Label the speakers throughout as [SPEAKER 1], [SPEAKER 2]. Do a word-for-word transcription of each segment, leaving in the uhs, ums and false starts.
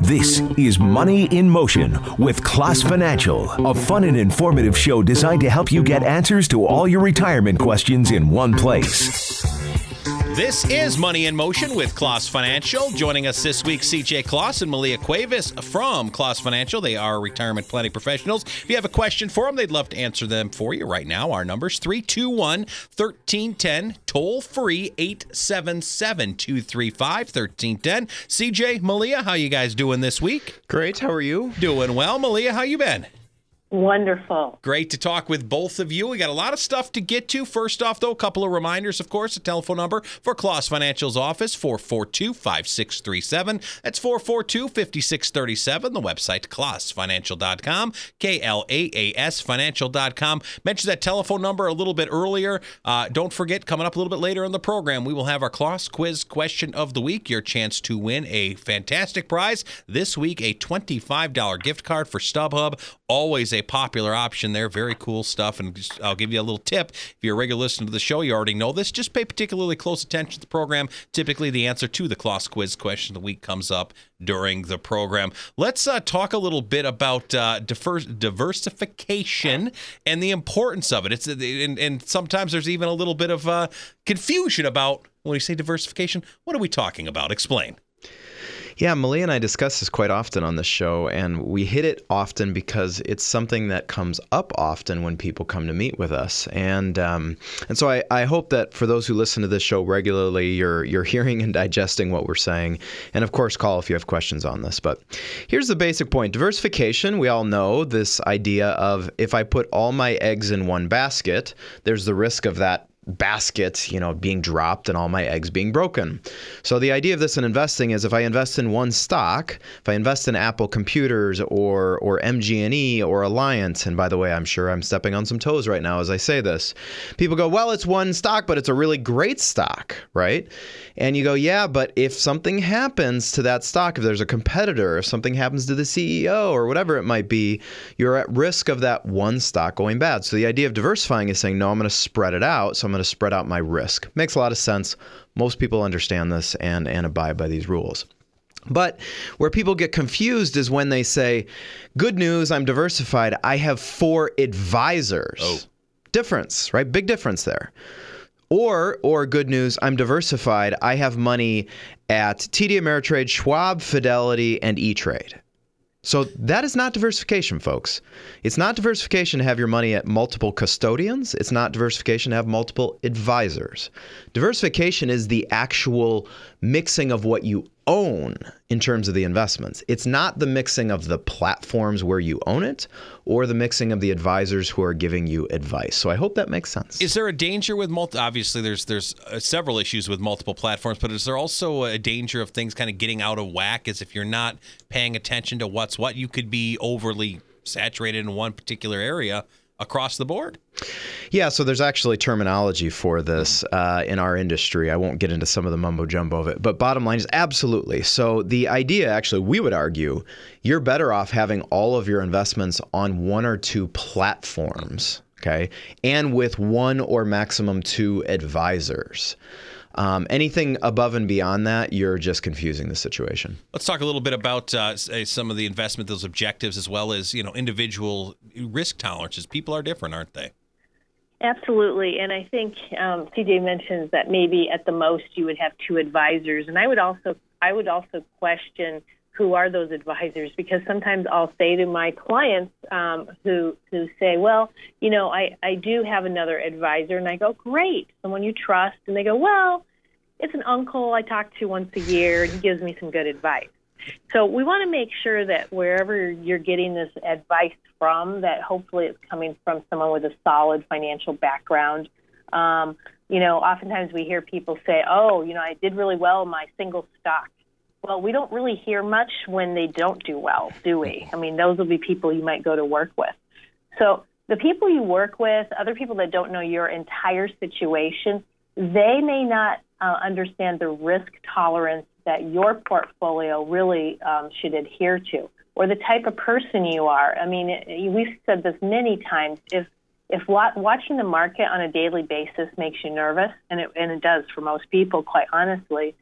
[SPEAKER 1] This is Money in Motion with Klaas Financial, a fun and informative show designed to help you get answers to all your retirement questions in one place.
[SPEAKER 2] This is Money in Motion with Klaas Financial. Joining us this week, C J Klaas and Malia Cuevas from Klaas Financial. They are retirement planning professionals. If you have a question for them, they'd love to answer them for you right now. Our number's three two one, one three one zero, toll free eight seven seven, two three five, one three one zero. C J, Malia, how you guys doing this week?
[SPEAKER 3] Great. How are you?
[SPEAKER 2] Doing well. Malia, how you been?
[SPEAKER 4] Wonderful.
[SPEAKER 2] Great to talk with both of you. We got a lot of stuff to get to. First off, though, a couple of reminders, of course. The telephone number for Klaas Financial's office, four four two, five six three seven. That's four four two, five six three seven. The website, klaas financial dot com, K L A A S financial dot com. Mentioned that telephone number a little bit earlier. Uh, don't forget, coming up a little bit later in the program, we will have our Klaas Quiz question of the week, your chance to win a fantastic prize. This week, a twenty-five dollars gift card for StubHub. Always a popular option there. Very cool stuff. And just, I'll give you a little tip. If you're a regular listener to the show, you already know this. Just pay particularly close attention to the program. Typically, the answer to the Klaas Quiz question of the week comes up during the program. Let's uh, talk a little bit about uh, divers- diversification and the importance of it. It's and, and sometimes there's even a little bit of uh, confusion about when we say diversification. What are we talking about? Explain.
[SPEAKER 3] Yeah, Malia and I discuss this quite often on the show, and we hit it often because it's something that comes up often when people come to meet with us. And um, and so I, I hope that for those who listen to this show regularly, you're you're hearing and digesting what we're saying. And of course, call if you have questions on this. But here's the basic point. Diversification, we all know this idea of if I put all my eggs in one basket, there's the risk of that basket, you know, being dropped and all my eggs being broken. So the idea of this in investing is if I invest in one stock, if I invest in Apple Computers or or M G and E or Alliance, and by the way, I'm sure I'm stepping on some toes right now as I say this, people go, well, it's one stock, but it's a really great stock, right? And you go, yeah, but if something happens to that stock, if there's a competitor, if something happens to the C E O or whatever it might be, you're at risk of that one stock going bad. So the idea of diversifying is saying, no, I'm going to spread it out. So I'm going to spread out my risk. Makes a lot of sense. Most people understand this and, and abide by these rules. But where people get confused is when they say, good news, I'm diversified. I have four advisors.
[SPEAKER 2] Oh.
[SPEAKER 3] Difference, right? Big difference there. Or, or good news, I'm diversified. I have money at T D Ameritrade, Schwab, Fidelity, and E-Trade. So that is not diversification, folks. It's not diversification to have your money at multiple custodians. It's not diversification to have multiple advisors. Diversification is the actual mixing of what you own in terms of the investments. It's not the mixing of the platforms where you own it or the mixing of the advisors who are giving you advice. So I hope that makes sense.
[SPEAKER 2] Is there a danger with multi? Obviously, there's there's uh, several issues with multiple platforms, but is there also a danger of things kind of getting out of whack? As if you're not paying attention to what's what, you could be overly saturated in one particular area across the board?
[SPEAKER 3] Yeah, so there's actually terminology for this uh, in our industry. I won't get into some of the mumbo jumbo of it, but bottom line is absolutely. So the idea, actually, we would argue, you're better off having all of your investments on one or two platforms, okay, and with one or maximum two advisors. Um, anything above and beyond that, you're just confusing the situation.
[SPEAKER 2] Let's talk a little bit about uh, some of the investment, those objectives, as well as, you know, individual risk tolerances. People are different, aren't they?
[SPEAKER 4] Absolutely. And I think um, C J mentions that maybe at the most you would have two advisors. And I would also I would also question who are those advisors, because sometimes I'll say to my clients um, who who say, well, you know, I, I do have another advisor, and I go, great, someone you trust, and they go, well, it's an uncle I talk to once a year, and he gives me some good advice. So we want to make sure that wherever you're getting this advice from, that hopefully it's coming from someone with a solid financial background. Um, you know, oftentimes we hear people say, oh, you know, I did really well in my single stock. Well, we don't really hear much when they don't do well, do we? I mean, those will be people you might go to work with. So the people you work with, other people that don't know your entire situation, they may not uh, understand the risk tolerance that your portfolio really um, should adhere to, or the type of person you are. I mean, it, we've said this many times. If if wa- watching the market on a daily basis makes you nervous, and it, and it does for most people, quite honestly,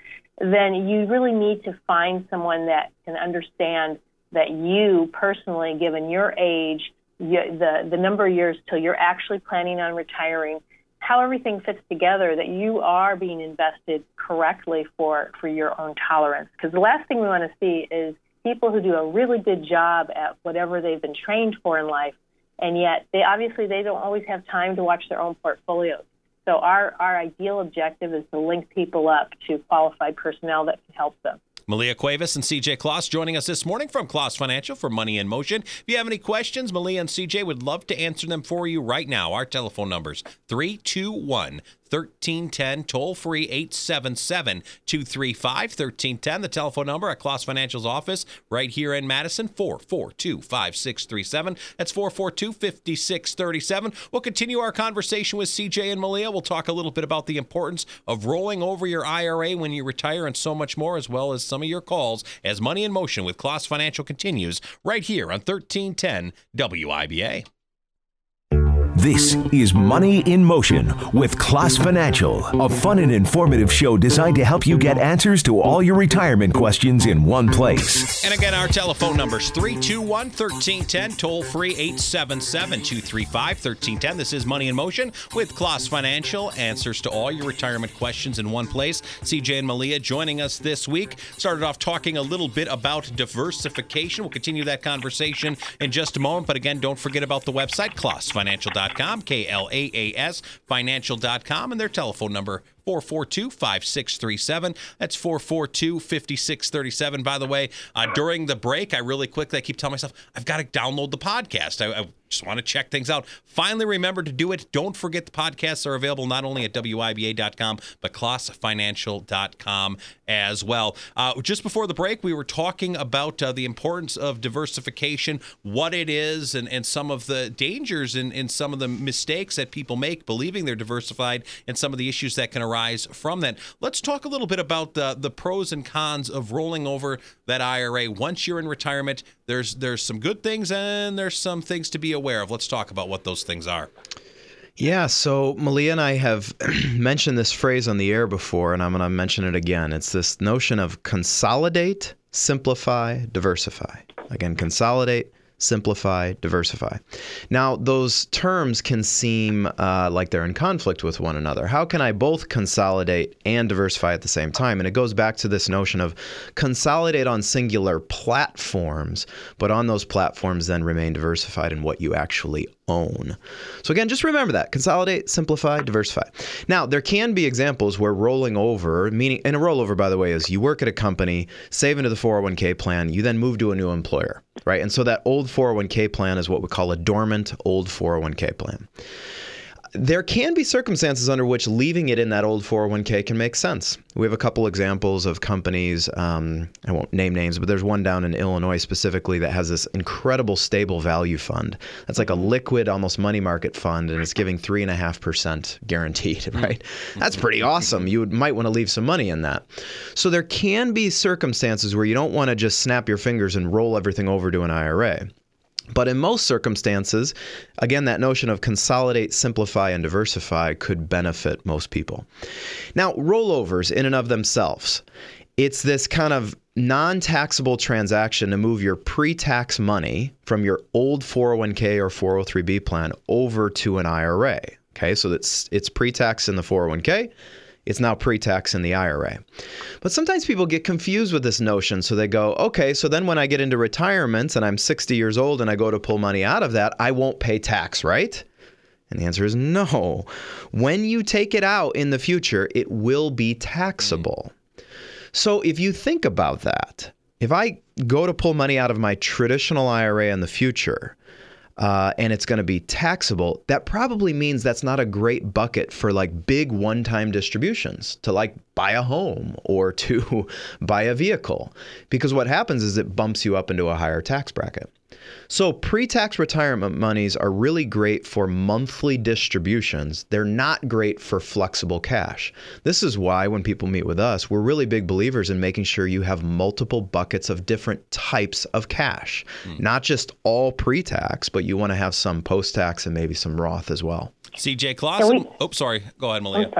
[SPEAKER 4] then you really need to find someone that can understand that you personally, given your age, the, the number of years till you're actually planning on retiring, how everything fits together, that you are being invested correctly for, for your own tolerance. Because the last thing we want to see is people who do a really good job at whatever they've been trained for in life, and yet they obviously they don't always have time to watch their own portfolios. So our, our ideal objective is to link people up to qualified personnel that can help them.
[SPEAKER 2] Malia Cuevas and C J Kloss joining us this morning from Kloss Financial for Money in Motion. If you have any questions, Malia and C J would love to answer them for you right now. Our telephone number's three two one, one three one zero, toll free eight seven seven, two three five, one three one zero. The telephone number at Kloss Financial's office right here in Madison, four four two, five six three seven. That's four four two, five six three seven. We'll continue our conversation with C J and Malia. We'll talk a little bit about the importance of rolling over your I R A when you retire and so much more, as well as some of your calls as Money in Motion with Kloss Financial continues right here on thirteen ten W I B A.
[SPEAKER 1] This is Money in Motion with Kloss Financial, a fun and informative show designed to help you get answers to all your retirement questions in one place.
[SPEAKER 2] And again, our telephone number's three two one, one three one zero, toll free eight seven seven, two three five, one three one zero. This is Money in Motion with Kloss Financial, answers to all your retirement questions in one place. C J and Malia joining us this week. Started off talking a little bit about diversification. We'll continue that conversation in just a moment, but again, don't forget about the website, kloss financial dot com, K L A A S financial dot com, and their telephone number, four four two, five six three seven. That's four four two, five six three seven. By the way, uh, during the break, I really quickly, I keep telling myself, I've got to download the podcast. I, I just want to check things out. Finally remember to do it. Don't forget the podcasts are available not only at W I B A dot com, but kloss financial dot com as well. Uh, just before the break, we were talking about uh, the importance of diversification, what it is, and, and some of the dangers and, and some of the mistakes that people make believing they're diversified, and some of the issues that can arise from that. Let's talk a little bit about the, the pros and cons of rolling over that I R A once you're in retirement. There's there's some good things and there's some things to be aware of. Let's talk about what those things are.
[SPEAKER 3] Yeah, so Malia and I have mentioned this phrase on the air before, and I'm going to mention it again. It's this notion of consolidate, simplify, diversify. Again, consolidate, simplify, diversify. Now, those terms can seem uh, like they're in conflict with one another. How can I both consolidate and diversify at the same time? And it goes back to this notion of consolidate on singular platforms, but on those platforms then remain diversified in what you actually own. So again, just remember that. Consolidate, simplify, diversify. Now, there can be examples where rolling over, meaning, and a rollover, by the way, is you work at a company, save into the four oh one k plan, you then move to a new employer, right? And so that old four oh one k plan is what we call a dormant old four oh one k plan. There can be circumstances under which leaving it in that old four oh one k can make sense. We have a couple examples of companies, um, I won't name names, but there's one down in Illinois specifically that has this incredible stable value fund. That's like a liquid, almost money market fund, and it's giving three point five percent guaranteed, right? That's pretty awesome. You would, might want to leave some money in that. So there can be circumstances where you don't want to just snap your fingers and roll everything over to an I R A. But in most circumstances, again, that notion of consolidate, simplify, and diversify could benefit most people. Now, rollovers in and of themselves, it's this kind of non-taxable transaction to move your pre-tax money from your old four oh one k or four oh three b plan over to an I R A. Okay, so that's it's pre-tax in the four oh one k. It's now pre-tax in the I R A. But sometimes people get confused with this notion. So they go, okay, so then when I get into retirement and I'm sixty years old and I go to pull money out of that, I won't pay tax, right? And the answer is no. When you take it out in the future, it will be taxable. So if you think about that, if I go to pull money out of my traditional I R A in the future, Uh, and it's going to be taxable, that probably means that's not a great bucket for like big one-time distributions to like buy a home or to buy a vehicle. Because what happens is it bumps you up into a higher tax bracket. So pre-tax retirement monies are really great for monthly distributions. They're not great for flexible cash. This is why when people meet with us, we're really big believers in making sure you have multiple buckets of different types of cash. Mm. Not just all pre-tax, but you want to have some post-tax and maybe some Roth as well.
[SPEAKER 2] C J Kloss. We, oh, sorry. Go ahead, Malia.
[SPEAKER 4] I'm sorry.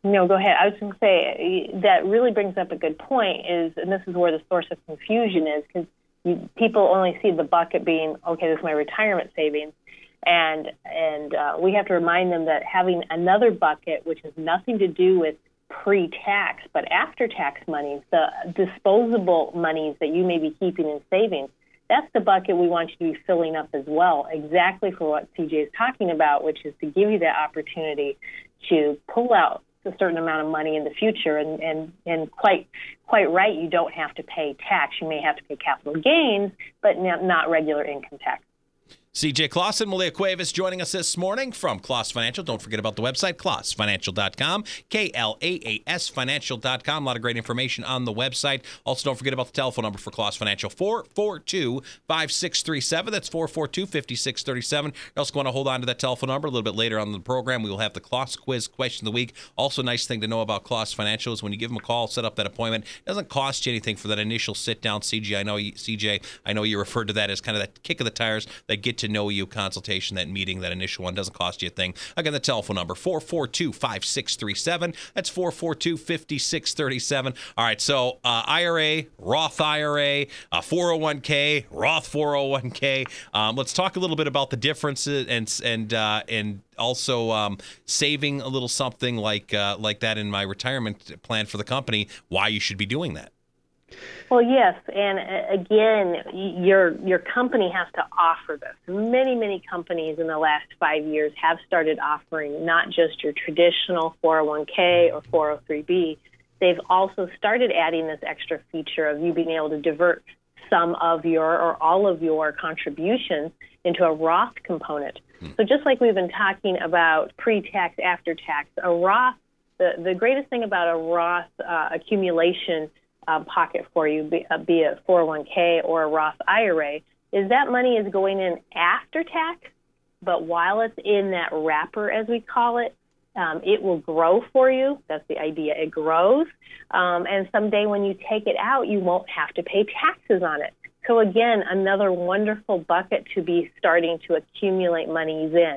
[SPEAKER 4] No, go ahead. I was going to say that really brings up a good point, is, and this is where the source of confusion is, because people only see the bucket being, okay, this is my retirement savings. And and uh, we have to remind them that having another bucket, which has nothing to do with pre-tax, but after-tax monies, the disposable monies that you may be keeping in savings, that's the bucket we want you to be filling up as well, exactly for what C J is talking about, which is to give you that opportunity to pull out a certain amount of money in the future. And, and, and quite quite right, you don't have to pay tax. You may have to pay capital gains, but not regular income tax.
[SPEAKER 2] C J Clausen, Malia Cuevas joining us this morning from Claus Financial. Don't forget about the website, claus financial dot com, K L A A S financial dot com. A lot of great information on the website. Also, don't forget about the telephone number for Claus Financial, four four two, five six three seven. That's four four two, five six three seven. You're also going to hold on to that telephone number. A little bit later on in the program, we will have the Claus Quiz Question of the Week. Also, nice thing to know about Claus Financial is when you give them a call, set up that appointment, it doesn't cost you anything for that initial sit-down. C J, I know you, C J, I know you referred to that as kind of that kick of the tires, that get-to-know-you consultation. That meeting, that initial one, doesn't cost you a thing. Again, the telephone number, four four two, five six three seven. That's four four two, five six three seven. All right, so uh, I R A, Roth I R A, uh, four oh one k, Roth four oh one k. Um, let's talk a little bit about the differences and and uh, and also um, saving a little something like uh, like that in my retirement plan for the company, why you should be doing that.
[SPEAKER 4] Well, yes, and uh, again, your your company has to offer this. Many, many companies in the last five years have started offering not just your traditional four oh one k or four oh three b. They've also started adding this extra feature of you being able to divert some of your or all of your contributions into a Roth component. Hmm. So just like we've been talking about pre-tax, after-tax, a Roth, the, the greatest thing about a Roth uh, accumulation Um, pocket for you, be, uh, be it four oh one k or a Roth I R A, is that money is going in after tax, but while it's in that wrapper, as we call it, um, it will grow for you. That's the idea. It grows, um, and someday when you take it out, you won't have to pay taxes on it. So again, another wonderful bucket to be starting to accumulate monies in.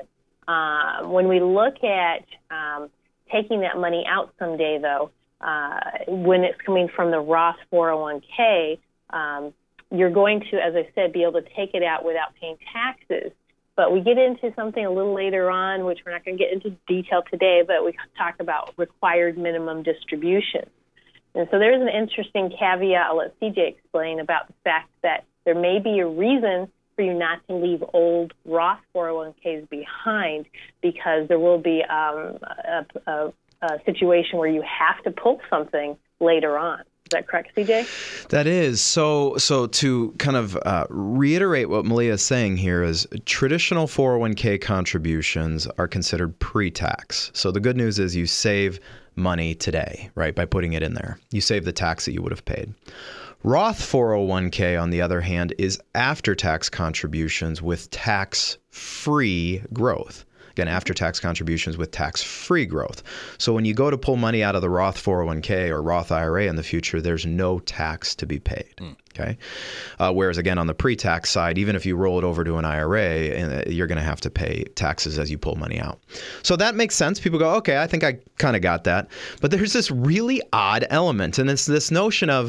[SPEAKER 4] Uh, when we look at um, taking that money out someday, though, Uh, when it's coming from the Roth four oh one k, um, you're going to, as I said, be able to take it out without paying taxes. But we get into something a little later on, which we're not going to get into detail today, but we talk about required minimum distributions. And so there's an interesting caveat I'll let C J explain about the fact that there may be a reason for you not to leave old Roth four oh one k's behind, because there will be um, a, a A situation where you have to pull something later on. Is that correct, C J?
[SPEAKER 3] That is. So so to kind of uh, reiterate what Malia is saying here is traditional four oh one k contributions are considered pre-tax. So the good news is you save money today, right, by putting it in there. You save the tax that you would have paid. Roth four oh one k, on the other hand, is after-tax contributions with tax-free growth. Again, after-tax contributions with tax-free growth. So when you go to pull money out of the Roth four oh one k or Roth I R A in the future, there's no tax to be paid. Mm. Okay. Uh, whereas again, on the pre-tax side, even if you roll it over to an I R A, you're going to have to pay taxes as you pull money out. So that makes sense. People go, okay, I think I kind of got that. But there's this really odd element, and it's this notion of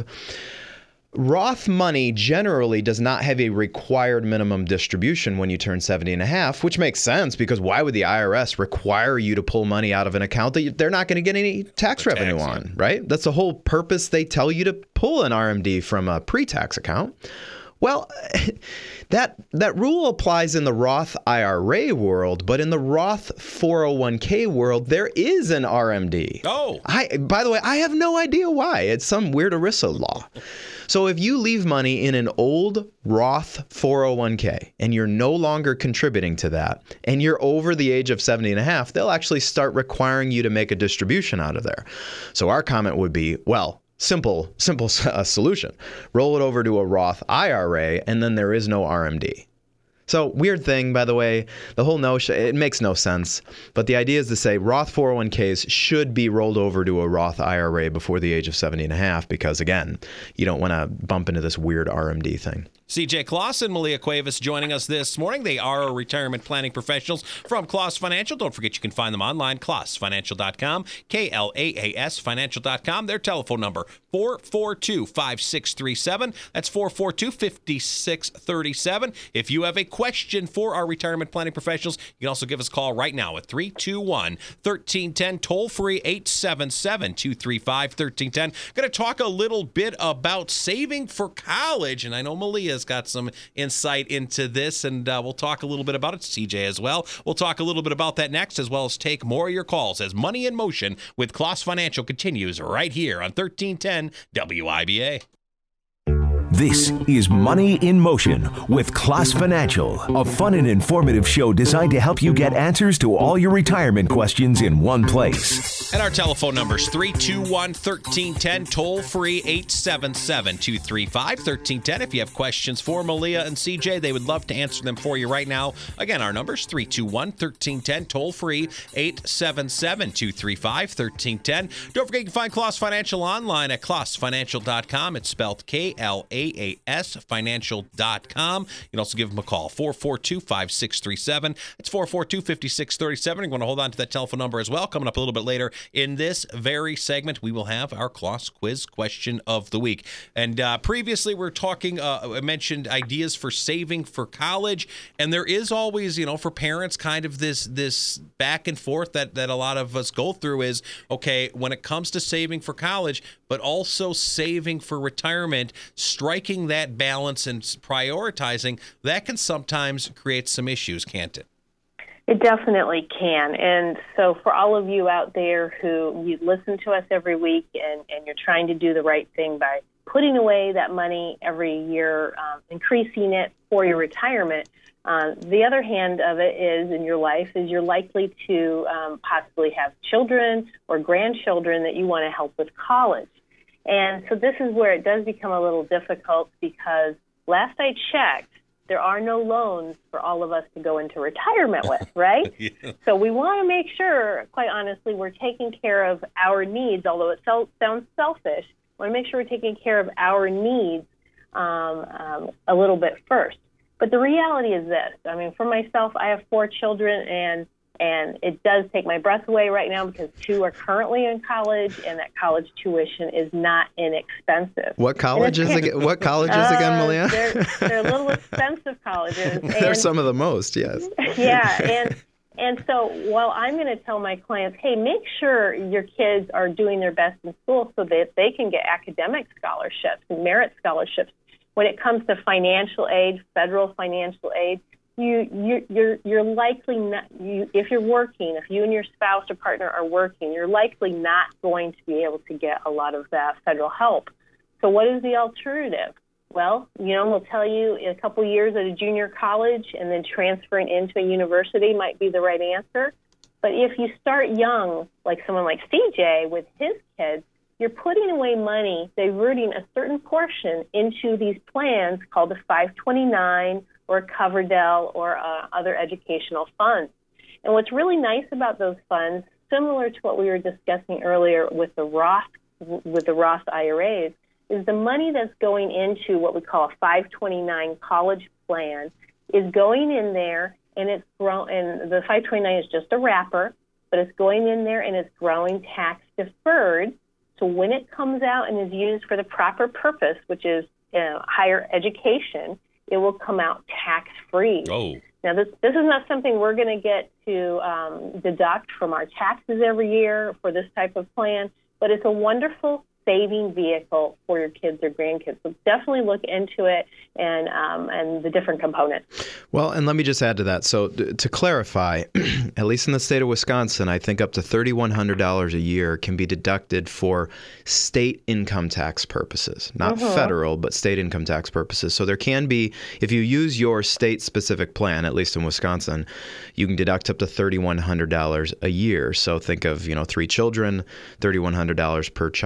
[SPEAKER 3] Roth money generally does not have a required minimum distribution when you turn seventy and a half, which makes sense, because why would the I R S require you to pull money out of an account that they're not going to get any tax the revenue tax, on, yeah. right? That's the whole purpose. They tell you to pull an R M D from a pre-tax account. Well, that that rule applies in the Roth I R A world, but in the Roth four oh one k world, there is an R M D.
[SPEAKER 2] Oh.
[SPEAKER 3] I, by the way, I have no idea why. It's some weird ERISA law. So if you leave money in an old Roth four oh one k and you're no longer contributing to that, and you're over the age of seventy and a half, they'll actually start requiring you to make a distribution out of there. So our comment would be, well, simple, simple uh, solution. Roll it over to a Roth I R A, and then there is no R M D. So weird thing, by the way, the whole notion, it makes no sense. But the idea is to say Roth four oh one k's should be rolled over to a Roth I R A before the age of seventy and a half, because again, you don't want to bump into this weird R M D thing.
[SPEAKER 2] C J Kloss and Malia Cuevas joining us this morning. They are retirement planning professionals from Kloss Financial. Don't forget you can find them online, kloss financial dot com, K L A A S financial dot com. Their telephone number, four four two, five six three seven. That's four four two, five six three seven. If you have a question for our retirement planning professionals, you can also give us a call right now at three two one, one three one zero, toll free eight seven seven, two three five, one three one zero. Going to talk a little bit about saving for college, and I know Malia's got some insight into this, and uh, we'll talk a little bit about it. C J as well. We'll talk a little bit about that next, as well as take more of your calls as Money in Motion with Kloss Financial continues right here on thirteen ten W I B A.
[SPEAKER 1] This is Money in Motion with Kloss Financial, a fun and informative show designed to help you get answers to all your retirement questions in one place.
[SPEAKER 2] And our telephone number is three two one, one three one zero, toll free eight seven seven, two three five, one three one zero. If you have questions for Malia and C J, they would love to answer them for you right now. Again, our number is three two one, one three one zero, toll free eight seven seven, two three five, one three one zero. Don't forget you can find Kloss Financial online at kloss financial dot com. It's spelled K L A A S financial dot com. You can also give them a call, four four two, five six three seven. It's four four two, five six three seven. You want to hold on to that telephone number as well. Coming up a little bit later in this very segment, we will have our Kloss Quiz question of the week. And uh, previously, we we're talking, uh, I mentioned ideas for saving for college, and there is always, you know, for parents, kind of this this back and forth that, that a lot of us go through is, okay, when it comes to saving for college, but also saving for retirement, striking that balance and prioritizing, that can sometimes create some issues, can't it?
[SPEAKER 4] It definitely can. And so for all of you out there who you listen to us every week and, and you're trying to do the right thing by putting away that money every year, um, increasing it for your retirement, uh, the other hand of it is in your life is you're likely to um, possibly have children or grandchildren that you want to help with college. And so this is where it does become a little difficult because last I checked, there are no loans for all of us to go into retirement with, right? Yeah. So we want to make sure, quite honestly, we're taking care of our needs, although it so, sounds selfish. We want to make sure we're taking care of our needs um, um, a little bit first. But the reality is this. I mean, for myself, I have four children, and And it does take my breath away right now because two are currently in college, and that college tuition is not inexpensive.
[SPEAKER 3] What college is again? What colleges uh, again, Malia?
[SPEAKER 4] They're, they're a little expensive colleges.
[SPEAKER 3] They're
[SPEAKER 4] and,
[SPEAKER 3] some of the most, yes.
[SPEAKER 4] Yeah, and and so while I'm going to tell my clients, hey, make sure your kids are doing their best in school so that they can get academic scholarships and merit scholarships. When it comes to financial aid, federal financial aid, You, you, you're, you're likely not, you, if you're working, if you and your spouse or partner are working, you're likely not going to be able to get a lot of that federal help. So what is the alternative? Well, you know, we'll tell you in a couple years at a junior college and then transferring into a university might be the right answer. But if you start young, like someone like C J with his kids, you're putting away money, diverting a certain portion into these plans called the five twenty-nine or Coverdell or uh, other educational funds. And what's really nice about those funds, similar to what we were discussing earlier with the Roth with the Roth I R As, is the money that's going into what we call a five twenty-nine college plan is going in there, and it's grown. And the five twenty-nine is just a wrapper, but it's going in there and it's growing tax deferred. So when it comes out and is used for the proper purpose, which is uh, higher education, it will come out tax-free.
[SPEAKER 2] Oh.
[SPEAKER 4] Now, this this is not something we're going to get to um, deduct from our taxes every year for this type of plan, but it's a wonderful saving vehicle for your kids or grandkids. So definitely look into it and um, and the different components.
[SPEAKER 3] Well, and let me just add to that. So d- to clarify, at least in the state of Wisconsin, I think up to three thousand one hundred dollars a year can be deducted for state income tax purposes, not mm-hmm. federal, but state income tax purposes. So there can be, if you use your state-specific plan, at least in Wisconsin, you can deduct up to three thousand one hundred dollars a year. So think of, you know, three children, three thousand one hundred dollars per child, and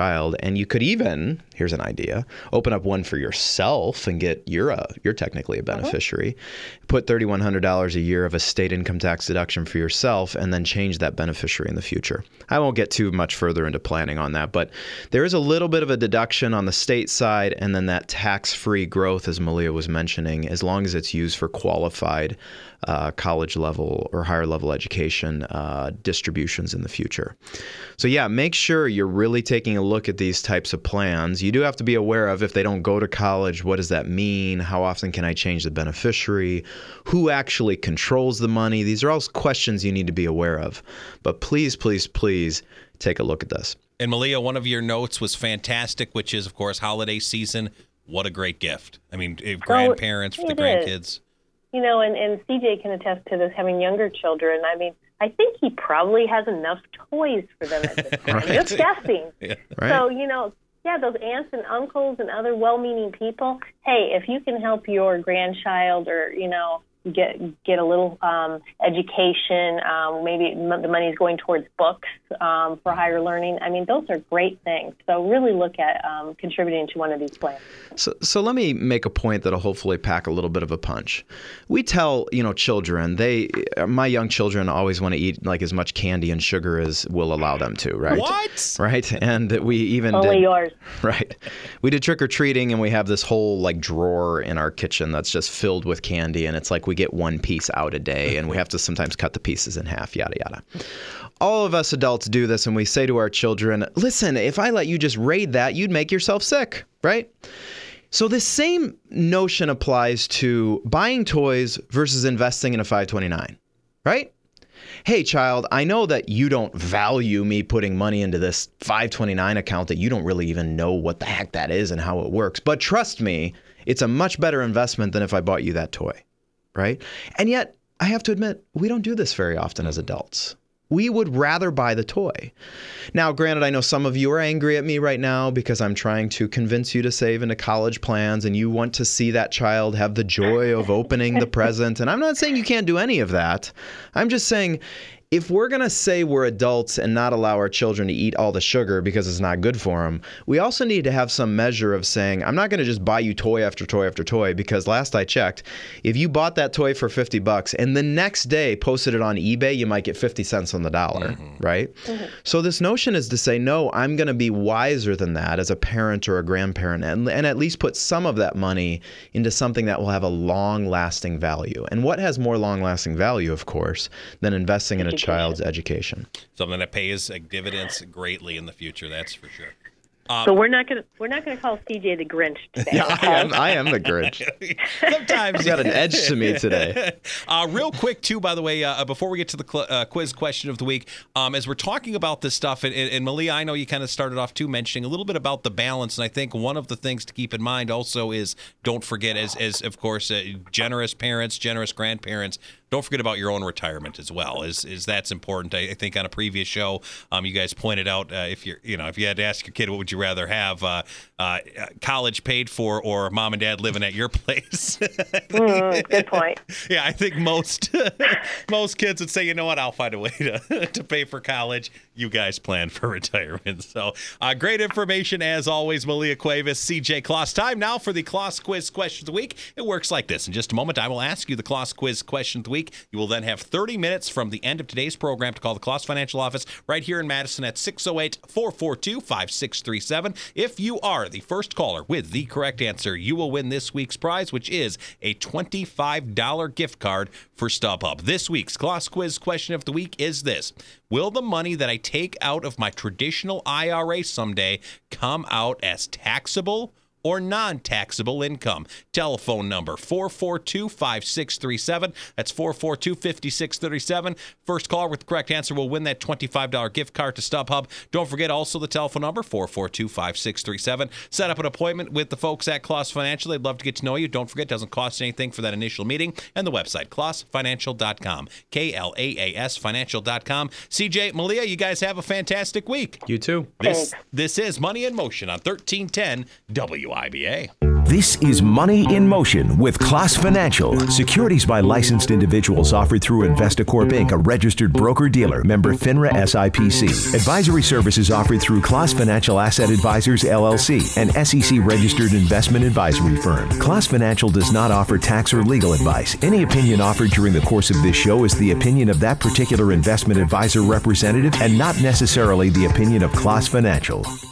[SPEAKER 3] And you could even, here's an idea, open up one for yourself and get, you're a, you're technically a beneficiary. Uh-huh. Put three thousand one hundred dollars a year of a state income tax deduction for yourself and then change that beneficiary in the future. I won't get too much further into planning on that, but there is a little bit of a deduction on the state side and then that tax-free growth, as Malia was mentioning, as long as it's used for qualified uh, college level or higher level education uh, distributions in the future. So yeah, make sure you're really taking a look at these types of plans. You do have to be aware of, if they don't go to college, what does that mean? How often can I change the beneficiary? Who actually controls the money? These are all questions you need to be aware of. But please, please, please take a look at this.
[SPEAKER 2] And Malia, one of your notes was fantastic, which is, of course, holiday season. What a great gift. I mean, grandparents for the grandkids.
[SPEAKER 4] Is. You know, and, and C J can attest to this, having younger children. I mean, I think he probably has enough toys for them at this time.
[SPEAKER 3] Right.
[SPEAKER 4] Just guessing.
[SPEAKER 3] Yeah. Right.
[SPEAKER 4] So, you know, yeah, those aunts and uncles and other well-meaning people, hey, if you can help your grandchild or, you know, get get a little um, education, um, maybe the money is going towards books um, for higher learning. I mean, those are great things. So really look at um, contributing to one of these plans.
[SPEAKER 3] So, so let me make a point that'll hopefully pack a little bit of a punch. We tell, you know, children, they, my young children always want to eat like as much candy and sugar as we'll allow them to, right?
[SPEAKER 2] What?
[SPEAKER 3] Right. And we even
[SPEAKER 4] Only
[SPEAKER 3] did,
[SPEAKER 4] yours.
[SPEAKER 3] Right. We did trick or treating and we have this whole like drawer in our kitchen that's just filled with candy. And it's like we get one piece out a day and we have to sometimes cut the pieces in half, yada, yada. All of us adults do this and we say to our children, listen, if I let you just raid that, you'd make yourself sick, right? So this same notion applies to buying toys versus investing in a five twenty-nine, right? Hey, child, I know that you don't value me putting money into this five twenty-nine account that you don't really even know what the heck that is and how it works. But trust me, it's a much better investment than if I bought you that toy, right? And yet, I have to admit, we don't do this very often as adults. We would rather buy the toy. Now, granted, I know some of you are angry at me right now because I'm trying to convince you to save into college plans and you want to see that child have the joy of opening the present. And I'm not saying you can't do any of that. I'm just saying, if we're going to say we're adults and not allow our children to eat all the sugar because it's not good for them, we also need to have some measure of saying, I'm not going to just buy you toy after toy after toy, because last I checked, if you bought that toy for fifty bucks and the next day posted it on eBay, you might get fifty cents on the dollar, mm-hmm. right? Mm-hmm. So this notion is to say, no, I'm going to be wiser than that as a parent or a grandparent and, and at least put some of that money into something that will have a long-lasting value. And what has more long-lasting value, of course, than investing in a child's education?
[SPEAKER 2] Something that pays dividends greatly in the future, that's for sure. Um,
[SPEAKER 4] so we're not gonna we're not gonna call C J the Grinch today.
[SPEAKER 3] Yeah, I am. I am the Grinch.
[SPEAKER 2] Sometimes
[SPEAKER 3] he's got an edge to me today.
[SPEAKER 2] Uh, real quick, too, by the way, uh, before we get to the cl- uh, quiz question of the week, um, as we're talking about this stuff, and, and Malia, I know you kind of started off too mentioning a little bit about the balance, and I think one of the things to keep in mind also is don't forget, as as of course, uh, generous parents, generous grandparents. Don't forget about your own retirement as well. Is is that's important? I, I think on a previous show, um, you guys pointed out uh, if you're, you know, if you had to ask your kid, what would you rather have, uh, uh, college paid for or mom and dad living at your place?
[SPEAKER 4] mm, good point.
[SPEAKER 2] Yeah, I think most most kids would say, you know what, I'll find a way to to pay for college. You guys plan for retirement. So uh, great information as always, Malia Cuevas, C J Kloss. Time now for the Kloss Quiz Question of the Week. It works like this. In just a moment, I will ask you the Kloss Quiz Question of the Week. You will then have thirty minutes from the end of today's program to call the Kloss Financial Office right here in Madison at six oh eight, four four two, five six three seven. If you are the first caller with the correct answer, you will win this week's prize, which is a twenty-five dollars gift card for StubHub. This week's Kloss Quiz Question of the Week is this. Will the money that I take out of my traditional I R A someday come out as taxable or non-taxable income? Telephone number four four two, five six three seven. That's four four two, five six three seven. First caller with the correct answer will win that twenty-five dollars gift card to StubHub. Don't forget also the telephone number, four four two, five six three seven. Set up an appointment with the folks at Kloss Financial. They'd love to get to know you. Don't forget, it doesn't cost anything for that initial meeting. And the website, kloss financial dot com. K L A A S financial dot com. C J, Malia, you guys have a fantastic week.
[SPEAKER 3] You too.
[SPEAKER 2] This, this is Money in Motion on thirteen ten W I B A.
[SPEAKER 1] This is Money in Motion with Class Financial. Securities by licensed individuals offered through Investacorp Incorporated, a registered broker-dealer, member FINRA S I P C. Advisory services offered through Class Financial Asset Advisors, L L C, an S E C-registered investment advisory firm. Class Financial does not offer tax or legal advice. Any opinion offered during the course of this show is the opinion of that particular investment advisor representative and not necessarily the opinion of Class Financial.